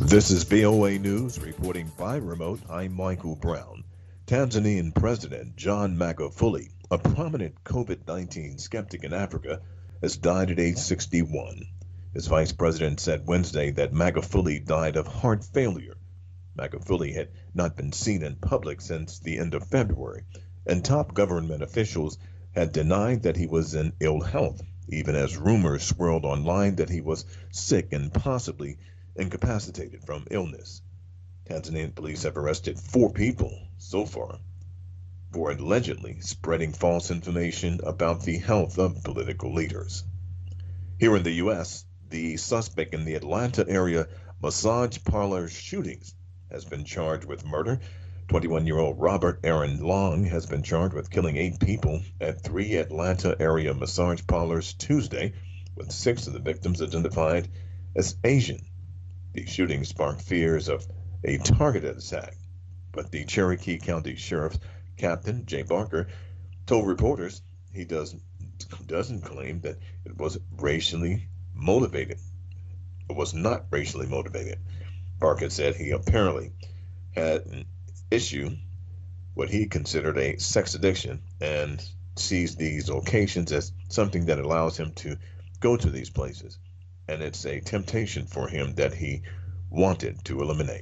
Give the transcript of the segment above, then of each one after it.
This is VOA News reporting by remote. I'm Michael Brown. Tanzanian President John Magufuli, a prominent COVID-19 skeptic in Africa, has died at age 61. His vice president said Wednesday that Magufuli died of heart failure. Magufuli had not been seen in public since the end of February, and top government officials had denied that he was in ill health, even as rumors swirled online that he was sick and possibly incapacitated from illness. Tanzanian police have arrested 4 people so far for allegedly spreading false information about the health of political leaders. Here in the U.S., the suspect in the Atlanta area massage parlor shootings has been charged with murder. 21-year-old Robert Aaron Long has been charged with killing 8 people at 3 Atlanta area massage parlors Tuesday, with 6 of the victims identified as Asian. The shooting sparked fears of a targeted attack, but the Cherokee County Sheriff's Captain Jay Barker told reporters he doesn't claim that it was racially motivated. It was not racially motivated. Barker said he apparently had an issue, what he considered a sex addiction, and sees these occasions as something that allows him to go to these places. And it's a temptation for him that he wanted to eliminate.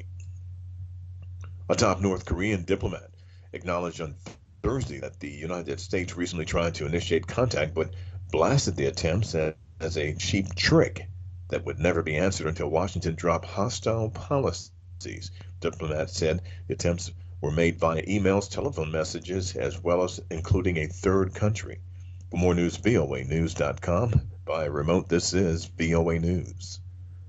A top North Korean diplomat acknowledged on Thursday that the United States recently tried to initiate contact but blasted the attempts as a cheap trick that would never be answered until Washington dropped hostile policies. Diplomats said the attempts were made via emails, telephone messages, as well as including a third country. For more news, voanews.com. By remote, this is VOA News.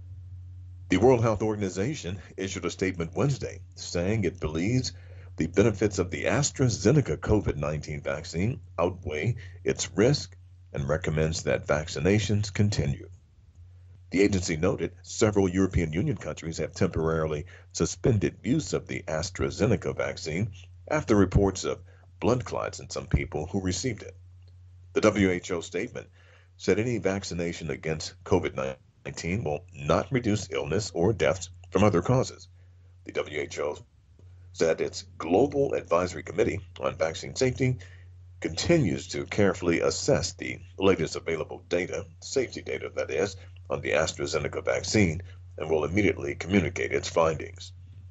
The World Health Organization issued a statement Wednesday saying it believes the benefits of the AstraZeneca COVID-19 vaccine outweigh its risk and recommends that vaccinations continue. The agency noted several European Union countries have temporarily suspended use of the AstraZeneca vaccine after reports of blood clots in some people who received it. The WHO statement said any vaccination against COVID-19 will not reduce illness or deaths from other causes. The WHO said its Global Advisory Committee on Vaccine Safety continues to carefully assess the latest available data, safety data that is, on the AstraZeneca vaccine, and will immediately communicate its findings.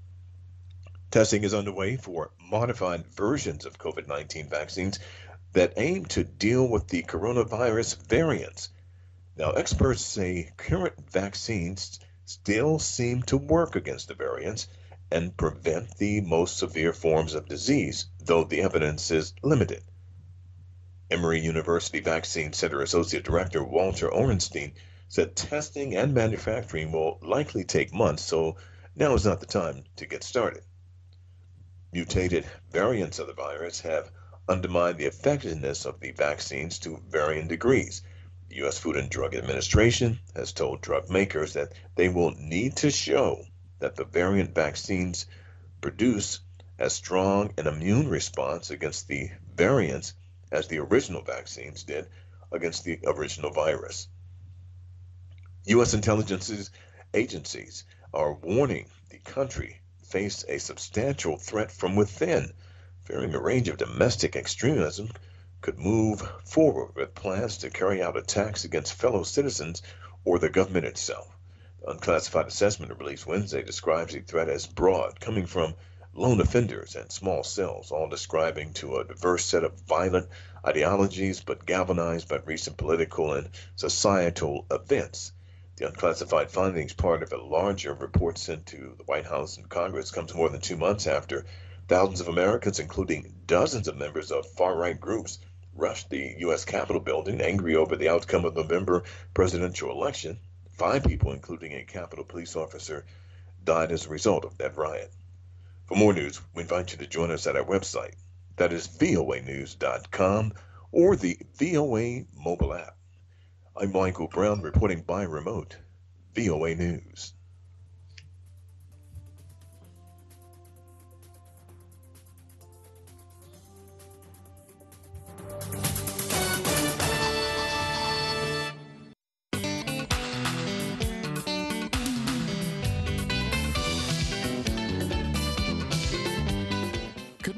Testing is underway for modified versions of COVID-19 vaccines that aim to deal with the coronavirus variants. Now, experts say current vaccines still seem to work against the variants and prevent the most severe forms of disease, though the evidence is limited. Emory University Vaccine Center Associate Director Walter Orenstein said testing and manufacturing will likely take months, so now is not the time to get started. Mutated variants of the virus have undermine the effectiveness of the vaccines to varying degrees. The U.S. Food and Drug Administration has told drug makers that they will need to show that the variant vaccines produce as strong an immune response against the variants as the original vaccines did against the original virus. U.S. intelligence agencies are warning the country face a substantial threat from within, fearing a range of domestic extremism could move forward with plans to carry out attacks against fellow citizens or the government itself. The unclassified assessment released Wednesday describes the threat as broad, coming from lone offenders and small cells, all describing to a diverse set of violent ideologies but galvanized by recent political and societal events. The unclassified findings, part of a larger report sent to the White House and Congress, comes more than 2 months after thousands of Americans, including dozens of members of far-right groups, rushed the U.S. Capitol building, angry over the outcome of the November presidential election. 5 people, including a Capitol police officer, died as a result of that riot. For more news, we invite you to join us at our website. That is voanews.com or the VOA mobile app. I'm Michael Brown reporting by remote, VOA News.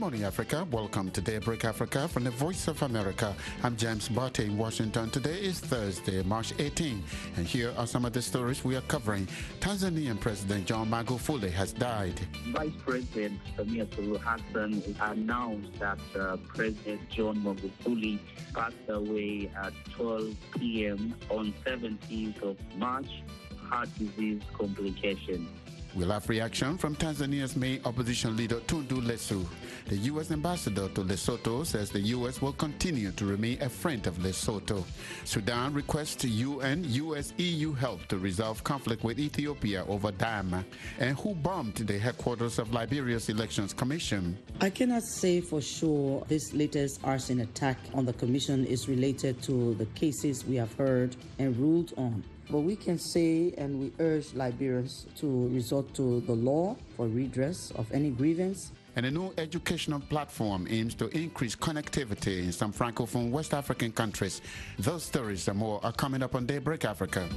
morning, Africa. Welcome to Daybreak Africa from the Voice of America. I'm James Barty in Washington. Today is Thursday, March 18, and here are some of the stories we are covering. Tanzanian President John Magufuli has died. Vice President Samia Suluhu Hassan announced that President John Magufuli passed away at 12 p.m. on 17th of March, heart disease complication. We'll have reaction from Tanzania's main opposition leader Tundu Lissu. The U.S. ambassador to Lesotho says the U.S. will continue to remain a friend of Lesotho. Sudan requests UN, U.S., EU help to resolve conflict with Ethiopia over dam. And who bombed the headquarters of Liberia's Elections Commission? I cannot say for sure this latest arson attack on the commission is related to the cases we have heard and ruled on. But we can say, and we urge Liberians to resort to the law for redress of any grievance. And a new educational platform aims to increase connectivity in some Francophone West African countries. Those stories and more are coming up on Daybreak Africa.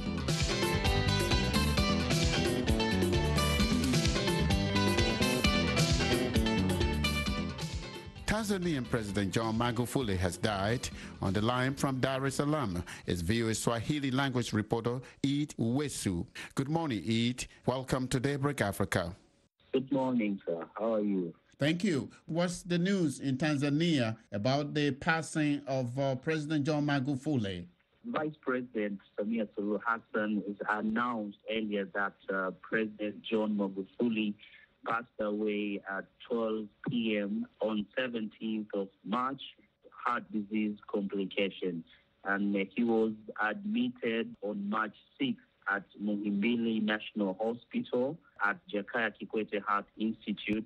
Tanzanian President John Magufuli has died. On the line from Dar es Salaam is VOA Swahili language reporter Eid Uwesu. Good morning, Eid. Welcome to Daybreak Africa. Good morning, sir. How are you? Thank you. What's the news in Tanzania about the passing of President John Magufuli? Vice President Samia Suluhu Hassan has announced earlier that President John Magufuli passed away at 12 p.m. on 17th of March, heart disease complication. And he was admitted on March 6th at Muhimbili National Hospital at Jakaya Kikwete Heart Institute.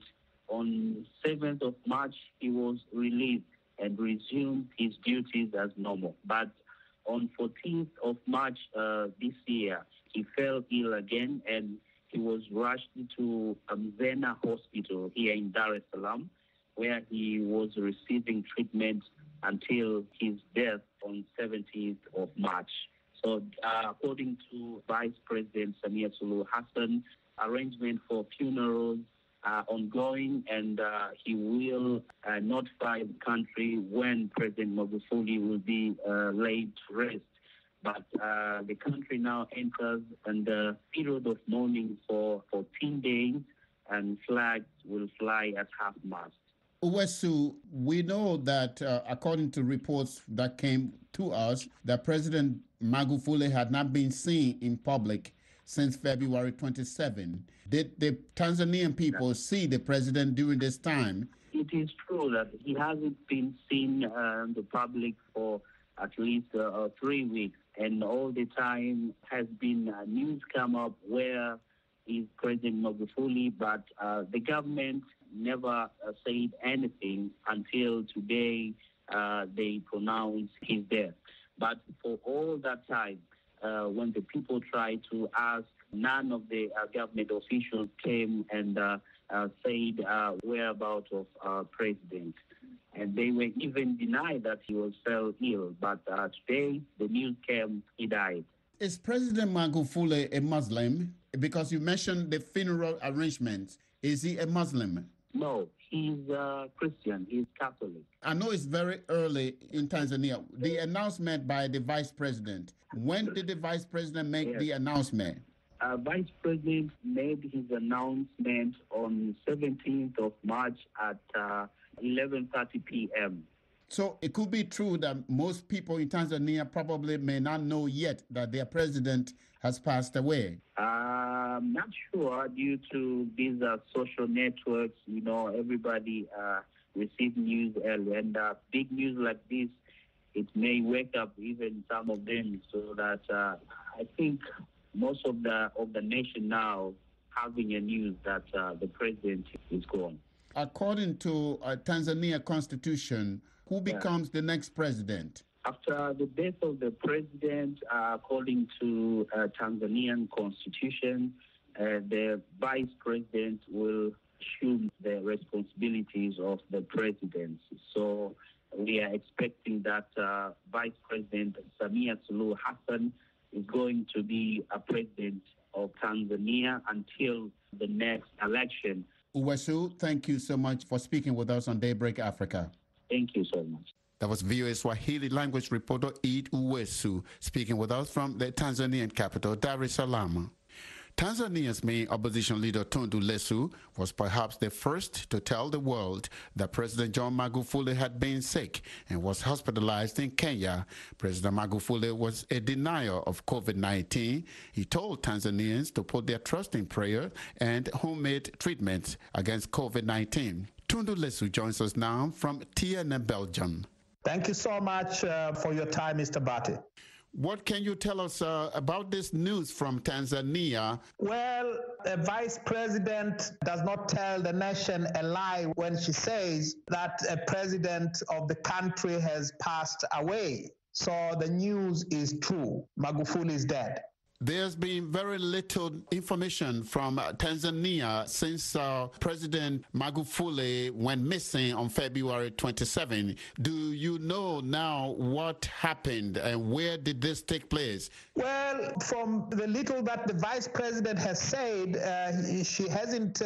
On 7th of March, he was released and resumed his duties as normal. But on 14th of March this year, he fell ill again and he was rushed to Mzena Hospital here in Dar es Salaam, where he was receiving treatment until his death on 17th of March. So according to Vice President Samia Suluhu Hassan, arrangement for funerals are ongoing, and he will notify the country when President Magufuli will be laid to rest. But the country now enters a period of mourning for 14 days, and flags will fly at half-mast. Uwesu, we know that according to reports that came to us, that President Magufuli had not been seen in public since February 27. Did the Tanzanian people see the president during this time? It is true that he hasn't been seen in the public for at least 3 weeks. And all the time has been news come up where is President Magufuli, but the government never said anything until today they pronounced his death. But for all that time, when the people tried to ask, none of the government officials came and said whereabouts of president. And they were even denied that he was fell ill. But today, the news came, he died. Is President Magufuli a Muslim? Because you mentioned the funeral arrangements. Is he a Muslim? No, he's Christian. He's Catholic. I know it's very early in Tanzania. The announcement by the vice president. When did the vice president make the announcement? Vice President made his announcement on 17th of March at 11:30 p.m. So it could be true that most people in Tanzania probably may not know yet that their president has passed away. I'm not sure due to these social networks, everybody receives news early. And big news like this, it may wake up even some of them, so that I think most of the nation now having a news that the president is gone. According to Tanzania Constitution, who becomes the next president? After the death of the president, according to Tanzanian Constitution, the vice president will assume the responsibilities of the presidency. So we are expecting that Vice President Samia Suluhu Hassan is going to be a president of Tanzania until the next election. Uwesu, thank you so much for speaking with us on Daybreak Africa. Thank you so much. That was VOA Swahili language reporter Eid Uwesu speaking with us from the Tanzanian capital, Dar es Salaam. Tanzania's main opposition leader, Tundu Lissu, was perhaps the first to tell the world that President John Magufuli had been sick and was hospitalized in Kenya. President Magufuli was a denier of COVID-19. He told Tanzanians to put their trust in prayer and homemade treatments against COVID-19. Tundu Lissu joins us now from Tiene, Belgium. Thank you so much for your time, Mr. Bati. What can you tell us about this news from Tanzania? Well, the vice president does not tell the nation a lie when she says that a president of the country has passed away. So the news is true. Magufuli is dead. There's been very little information from Tanzania since President Magufuli went missing on February 27. Do you know now what happened and where did this take place? Well, from the little that the vice president has said, she hasn't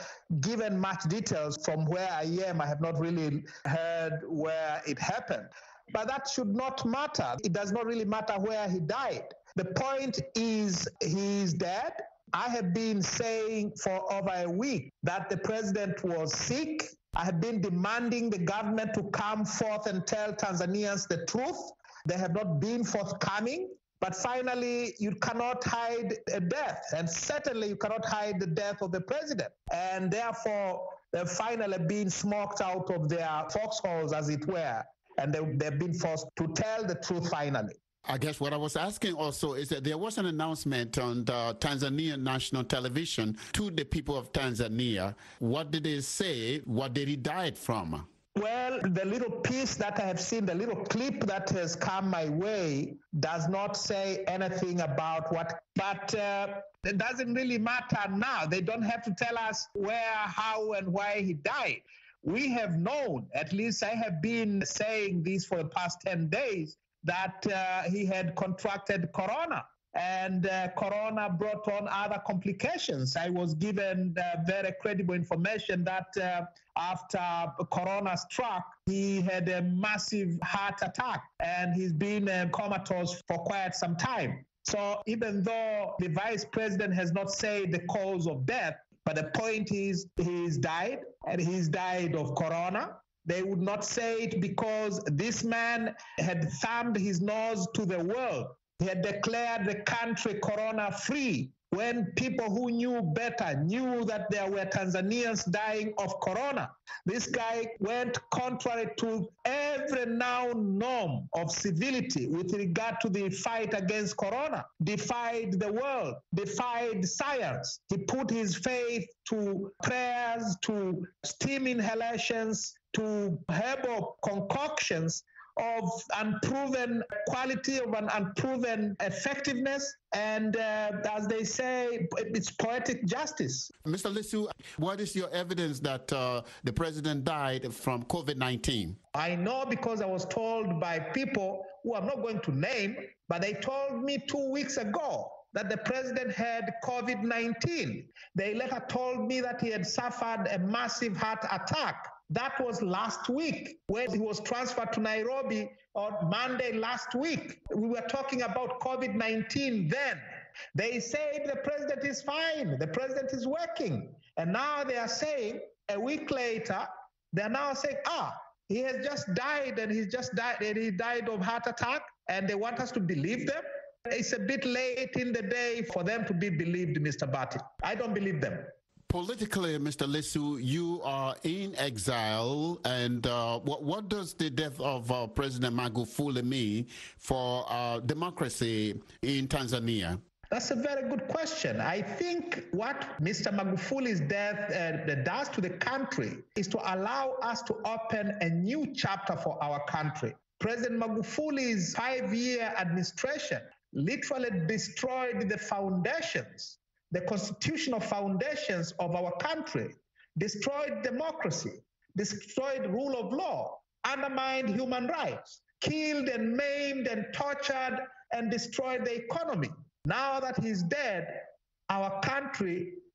given much details. From where I am, I have not really heard where it happened. But that should not matter. It does not really matter where he died. The point is he's dead. I have been saying for over a week that the president was sick. I have been demanding the government to come forth and tell Tanzanians the truth. They have not been forthcoming. But finally, you cannot hide a death. And certainly you cannot hide the death of the president. And therefore, they've finally been smoked out of their foxholes, as it were. And they've been forced to tell the truth finally. I guess what I was asking also is that there was an announcement on the Tanzanian national television to the people of Tanzania. What did they say? What did he die from? Well, the little piece that I have seen, the little clip that has come my way, does not say anything about what, but it doesn't really matter now. They don't have to tell us where, how, and why he died. We have known, at least I have been saying this for the past 10 days, that he had contracted corona, and corona brought on other complications. I was given very credible information that after corona struck, he had a massive heart attack, and he's been comatose for quite some time. So even though the vice president has not said the cause of death, but the point is he's died, and he's died of corona. They would not say it because this man had thumbed his nose to the world. He had declared the country corona-free when people who knew better knew that there were Tanzanians dying of corona. This guy went contrary to every known norm of civility with regard to the fight against corona, defied the world, defied science. He put his faith to prayers, to steam inhalations, to herbal concoctions of unproven quality, of an unproven effectiveness, and as they say, it's poetic justice. Mr. Lissu, what is your evidence that the president died from COVID-19? I know because I was told by people who I'm not going to name, but they told me 2 weeks ago that the president had COVID-19. They later told me that he had suffered a massive heart attack. That was last week when he was transferred to Nairobi on Monday last week. We were talking about COVID-19 then. They said the president is fine, the president is working. And now they are saying, a week later, they're now saying, he has just died and he died of heart attack, and they want us to believe them. It's a bit late in the day for them to be believed, Mr. Bati. I don't believe them. Politically, Mr. Lissu, you are in exile, and what does the death of President Magufuli mean for democracy in Tanzania? That's a very good question. I think what Mr. Magufuli's death does to the country is to allow us to open a new chapter for our country. President Magufuli's 5-year administration literally destroyed the foundations, the constitutional foundations of our country, destroyed democracy, destroyed rule of law, undermined human rights, killed and maimed and tortured and destroyed the economy. Now that he's dead, our country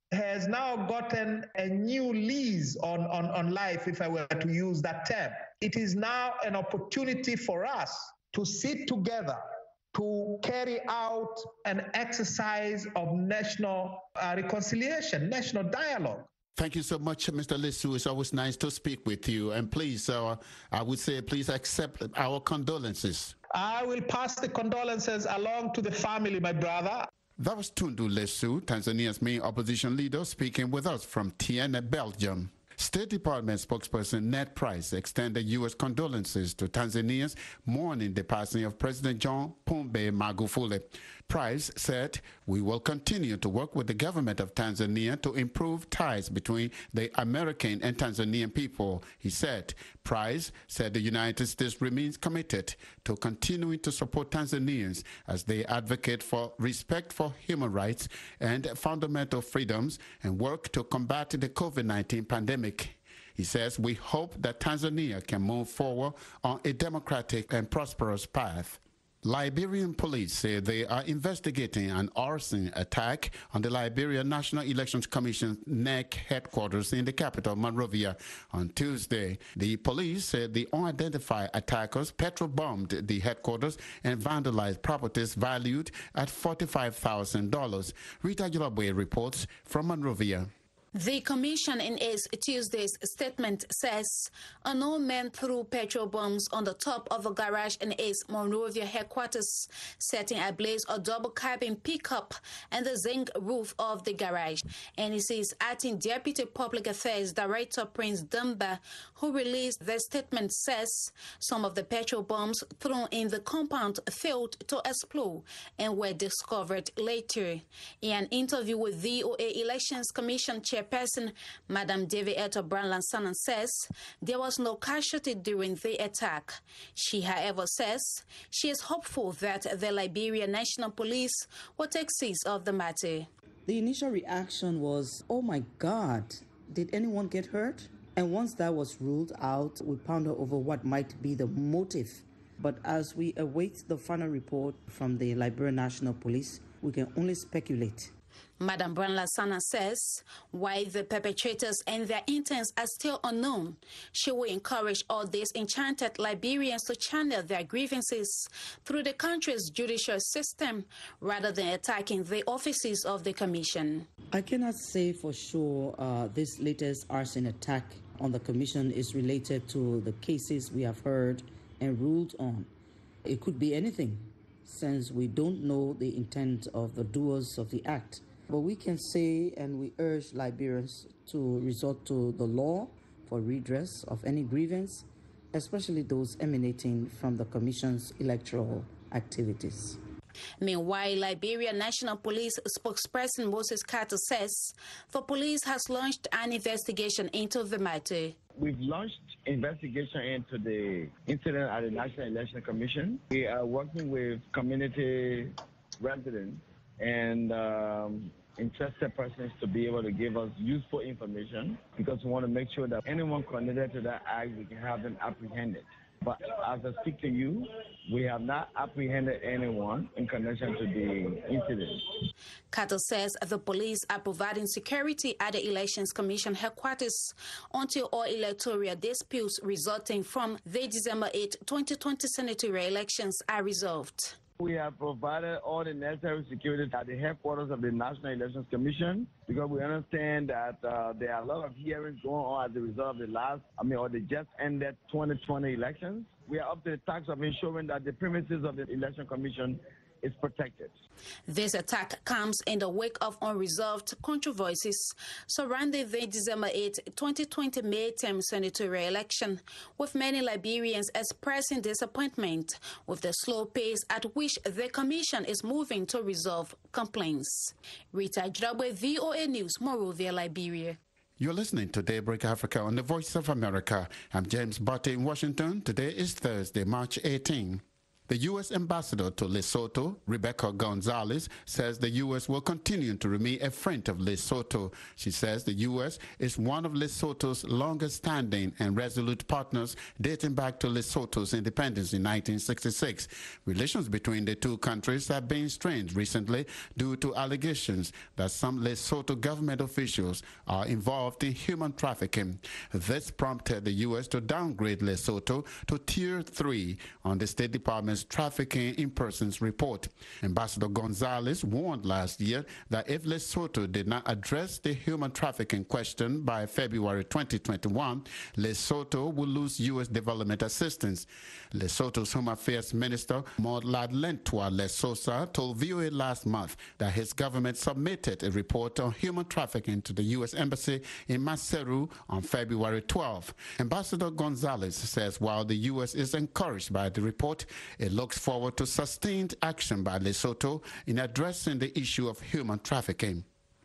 has now gotten a new lease on life, if I were to use that term. It is now an opportunity for us to sit together to carry out an exercise of national reconciliation, national dialogue. Thank you so much, Mr. Lesu. It's always nice to speak with you. And please, I would say, please accept our condolences. I will pass the condolences along to the family, my brother. That was Tundu Lesu, Tanzania's main opposition leader, speaking with us from Tiene, Belgium. State Department spokesperson Ned Price extended U.S. condolences to Tanzanians mourning the passing of President John Pombe Magufuli. Price said, "We will continue to work with the government of Tanzania to improve ties between the American and Tanzanian people." He said. Price said the United States remains committed to continuing to support Tanzanians as they advocate for respect for human rights and fundamental freedoms and work to combat the COVID-19 pandemic. He says, "We hope that Tanzania can move forward on a democratic and prosperous path." Liberian police say they are investigating an arson attack on the Liberia National Elections Commission NEC headquarters in the capital, Monrovia, on Tuesday. The police said the unidentified attackers petrol-bombed the headquarters and vandalized properties valued at $45,000. Rita Julabwe reports from Monrovia. The commission in its Tuesday's statement says unknown men threw petrol bombs on the top of a garage in its Monrovia headquarters, setting ablaze a double-cabin pickup and the zinc roof of the garage. NEC's acting Deputy Public Affairs Director Prince Dumba, who released the statement, says some of the petrol bombs thrown in the compound failed to explode and were discovered later. In an interview with VOA Elections Commission Chairperson Madam Devietta Brown-Lansana says there was no casualty during the attack. She, however, says she is hopeful that the Liberia National Police will take seize of the matter. The initial reaction was, oh my God, did anyone get hurt? And once that was ruled out, we ponder over what might be the motive. But as we await the final report from the Liberia National Police, we can only speculate. Madam Brown-Lansana says while the perpetrators and their intents are still unknown, she will encourage all disenchanted Liberians to channel their grievances through the country's judicial system rather than attacking the offices of the commission. I cannot say for sure this latest arson attack on the commission is related to the cases we have heard and ruled on. It could be anything, since we don't know the intent of the doers of the act. But we can say, and we urge Liberians to resort to the law for redress of any grievance, especially those emanating from the Commission's electoral activities. Meanwhile, Liberia National Police spokesperson Moses Carter says the police has launched an investigation into the matter. We've launched investigation into the incident at the National Election Commission. We are working with community residents and interested persons to be able to give us useful information, because we want to make sure that anyone connected to that act, we can have them apprehended. But as I speak to you, we have not apprehended anyone in connection to the incident. Carter says the police are providing security at the Elections Commission headquarters until all electoral disputes resulting from the December 8, 2020 senatorial elections are resolved. We have provided all the necessary security at the headquarters of the National Elections Commission, because we understand that there are a lot of hearings going on as a result of the just ended 2020 elections. We are up to the task of ensuring that the premises of the Election Commission is protected. This attack comes in the wake of unresolved controversies surrounding the December 8, 2020 midterm senatorial election, with many Liberians expressing disappointment with the slow pace at which the commission is moving to resolve complaints. Rita Julabwe, VOA News, Monrovia, Liberia. You're listening to Daybreak Africa on the Voice of America. I'm James Barty in Washington. Today is Thursday, March 18. The U.S. ambassador to Lesotho, Rebecca Gonzalez, says the U.S. will continue to remain a friend of Lesotho. She says the U.S. is one of Lesotho's longest-standing and resolute partners dating back to Lesotho's independence in 1966. Relations between the two countries have been strained recently due to allegations that some Lesotho government officials are involved in human trafficking. This prompted the U.S. to downgrade Lesotho to Tier 3 on the State Department's Trafficking in Persons report. Ambassador Gonzalez warned last year that if Lesotho did not address the human trafficking question by February 2021, Lesotho will lose U.S. development assistance. Lesotho's Home Affairs Minister Moladlentwa Lesosa told VOA last month that his government submitted a report on human trafficking to the U.S. Embassy in Maseru on February 12. Ambassador Gonzalez says while the U.S. is encouraged by the report, it looks forward to sustained action by Lesotho in addressing the issue of human trafficking.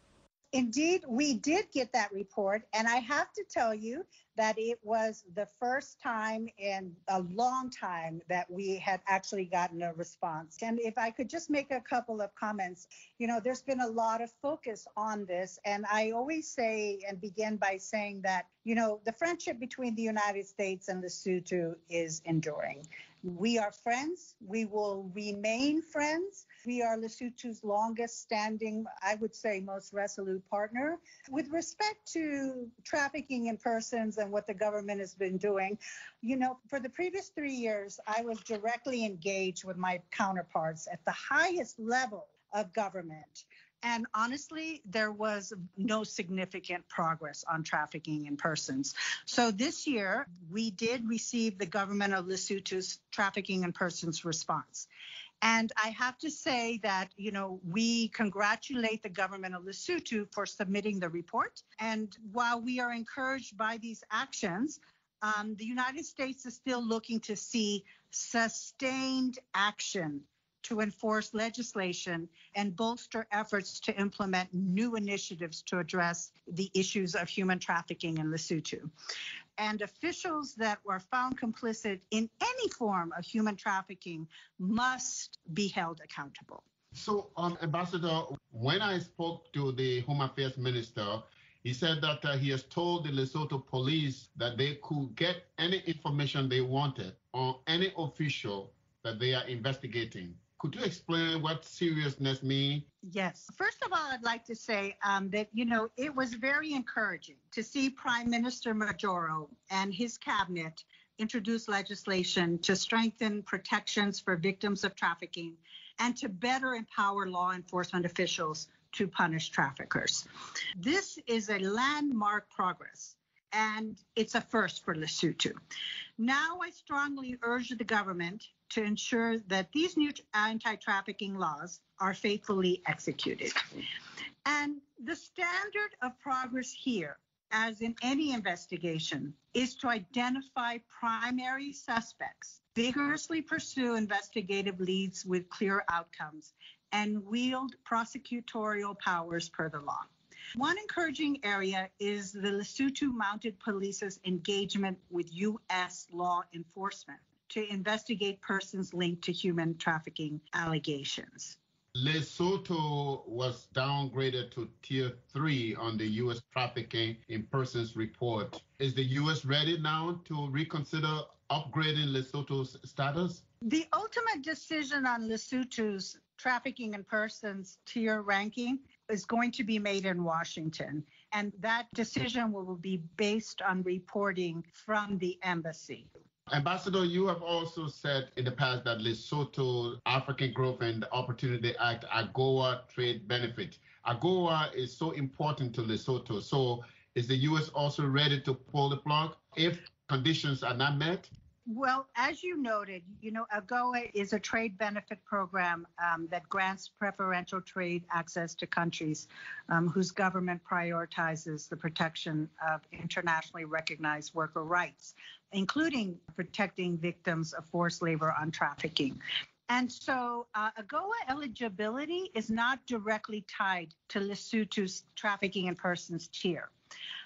Indeed, we did get that report, and I have to tell you that it was the first time in a long time that we had actually gotten a response. And if I could just make a couple of comments, there's been a lot of focus on this, and I always say and begin by saying that, the friendship between the United States and Lesotho is enduring. We are friends. We will remain friends. We are Lesotho's longest standing, I would say, most resolute partner. With respect to trafficking in persons and what the government has been doing, for the previous 3 years, I was directly engaged with my counterparts at the highest level of government. And honestly, there was no significant progress on trafficking in persons. So this year, we did receive the government of Lesotho's trafficking in persons response. And I have to say that, we congratulate the government of Lesotho for submitting the report. And while we are encouraged by these actions, the United States is still looking to see sustained action to enforce legislation and bolster efforts to implement new initiatives to address the issues of human trafficking in Lesotho. And officials that were found complicit in any form of human trafficking must be held accountable. So, Ambassador, when I spoke to the Home Affairs Minister, he said that he has told the Lesotho police that they could get any information they wanted on any official that they are investigating. Could you explain what seriousness means? Yes. First of all, I'd like to say that, it was very encouraging to see Prime Minister Majoro and his cabinet introduce legislation to strengthen protections for victims of trafficking and to better empower law enforcement officials to punish traffickers. This is a landmark progress, and it's a first for Lesotho. Now I strongly urge the government to ensure that these new anti-trafficking laws are faithfully executed. And the standard of progress here, as in any investigation, is to identify primary suspects, vigorously pursue investigative leads with clear outcomes, and wield prosecutorial powers per the law. One encouraging area is the Lesotho Mounted Police's engagement with U.S. law enforcement to investigate persons linked to human trafficking allegations. Lesotho was downgraded to Tier 3 on the U.S. Trafficking in Persons report. Is the U.S. ready now to reconsider upgrading Lesotho's status? The ultimate decision on Lesotho's trafficking in persons tier ranking is going to be made in Washington, and that decision will be based on reporting from the embassy. Ambassador, you have also said in the past that Lesotho African Growth and Opportunity Act, AGOA trade benefit. AGOA is so important to Lesotho. So is the U.S. also ready to pull the plug if conditions are not met? Well, as you noted, AGOA is a trade benefit program that grants preferential trade access to countries whose government prioritizes the protection of internationally recognized worker rights, including protecting victims of forced labor on trafficking. And so AGOA eligibility is not directly tied to Lesotho's trafficking in persons tier.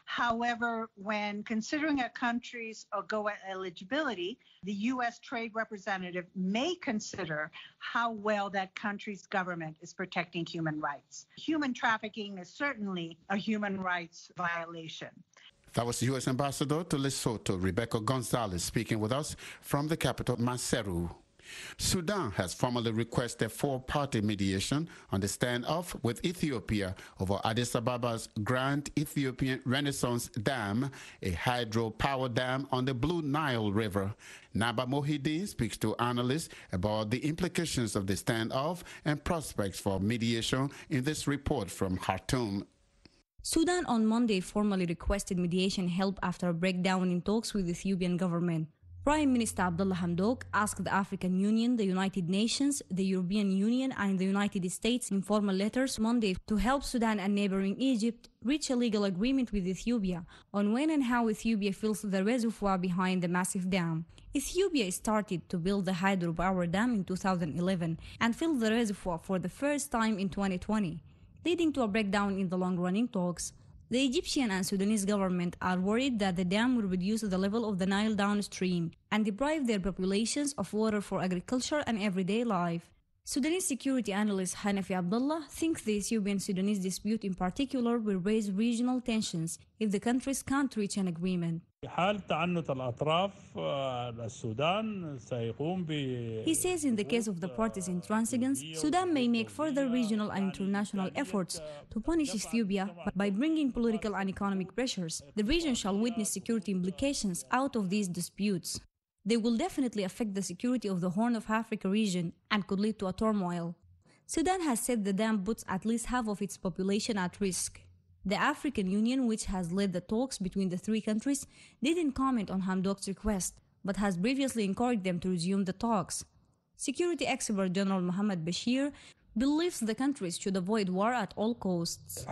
However, when considering a country's AGOA eligibility, the U.S. Trade Representative may consider how well that country's government is protecting human rights. Human trafficking is certainly a human rights violation. That was U.S. Ambassador to Lesotho, Rebecca Gonzalez, speaking with us from the capital, Maseru. Sudan has formally requested four-party mediation on the standoff with Ethiopia over Addis Ababa's Grand Ethiopian Renaissance Dam, a hydropower dam on the Blue Nile River. Naba Mohideen speaks to analysts about the implications of the standoff and prospects for mediation in this report from Khartoum. Sudan on Monday formally requested mediation help after a breakdown in talks with the Ethiopian government. Prime Minister Abdullah Hamdok asked the African Union, the United Nations, the European Union and the United States in formal letters Monday to help Sudan and neighboring Egypt reach a legal agreement with Ethiopia on when and how Ethiopia fills the reservoir behind the massive dam. Ethiopia started to build the hydropower dam in 2011 and filled the reservoir for the first time in 2020, leading to a breakdown in the long-running talks. The Egyptian and Sudanese government are worried that the dam will reduce the level of the Nile downstream and deprive their populations of water for agriculture and everyday life. Sudanese security analyst Hanafi Abdullah thinks the Ethiopian-Sudanese dispute in particular will raise regional tensions if the countries can't reach an agreement. He says in the case of the parties intransigence, Sudan may make further regional and international efforts to punish Ethiopia by bringing political and economic pressures. The region shall witness security implications out of these disputes. They will definitely affect the security of the Horn of Africa region and could lead to a turmoil. Sudan has said the dam puts at least half of its population at risk. The African Union, which has led the talks between the three countries, didn't comment on Hamdok's request, but has previously encouraged them to resume the talks. Security expert General Mohammed Bashir believes the countries should avoid war at all costs.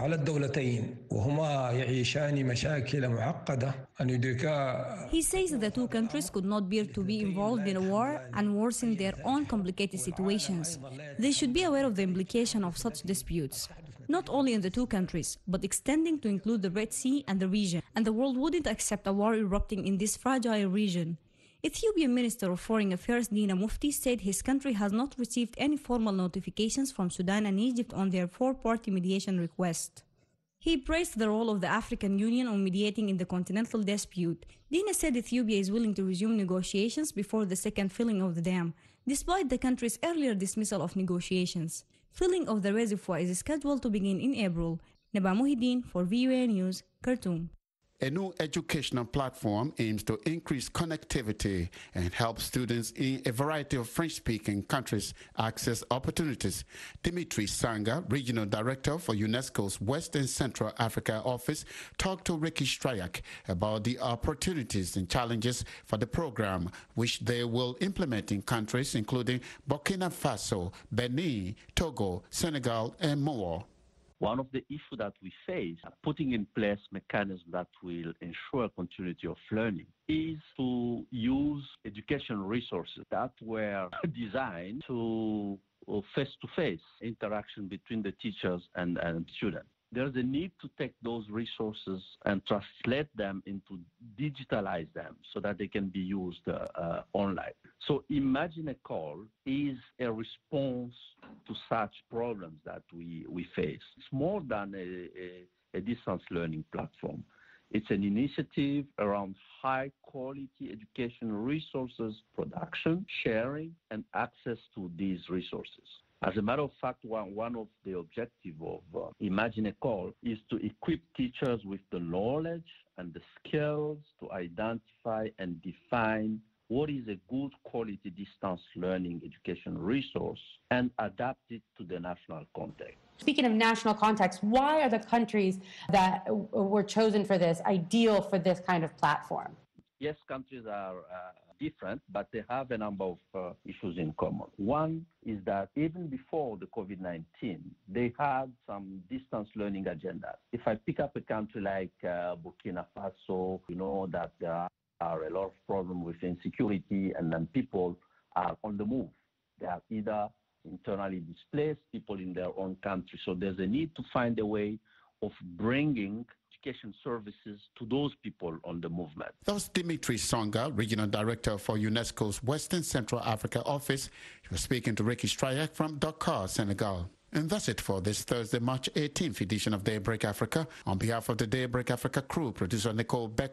He says the two countries could not bear to be involved in a war and worsen their own complicated situations. They should be aware of the implication of such disputes, not only in the two countries, but extending to include the Red Sea and the region, and the world wouldn't accept a war erupting in this fragile region. Ethiopian Minister of Foreign Affairs Dina Mufti said his country has not received any formal notifications from Sudan and Egypt on their four-party mediation request. He praised the role of the African Union on mediating in the continental dispute. Dina said Ethiopia is willing to resume negotiations before the second filling of the dam, despite the country's earlier dismissal of negotiations. Filling of the reservoir is scheduled to begin in April. Naba Mohideen for VOA News, Khartoum. A new educational platform aims to increase connectivity and help students in a variety of French-speaking countries access opportunities. Dimitri Sanga, Regional Director for UNESCO's West and Central Africa Office, talked to Ricky Strayak about the opportunities and challenges for the program, which they will implement in countries including Burkina Faso, Benin, Togo, Senegal, and more. One of the issues that we face, putting in place mechanisms that will ensure continuity of learning, is to use education resources that were designed to face-to-face interaction between the teachers and students. There's a need to take those resources and translate them into digitalize them so that they can be used online. So Imagine a Call is a response to such problems that we face. It's more than a distance learning platform. It's an initiative around high-quality education resources, production, sharing, and access to these resources. As a matter of fact, one of the objectives of Imagine a Call is to equip teachers with the knowledge and the skills to identify and define what is a good quality distance learning education resource and adapt it to the national context. Speaking of national context, why are the countries that were chosen for this ideal for this kind of platform? Yes, countries are different, but they have a number of issues in common. One is that even before the COVID-19, they had some distance learning agendas. If I pick up a country like Burkina Faso, you know that there are a lot of problems with insecurity, and then people are on the move. They are either internally displaced, people in their own country. So there's a need to find a way of bringing education services to those people on the movement. That was Dimitri Songa, Regional Director for UNESCO's Western Central Africa Office. He was speaking to Ricky Strayak from Dakar, Senegal. And that's it for this Thursday, March 18th edition of Daybreak Africa. On behalf of the Daybreak Africa crew, producer Nicole Beck,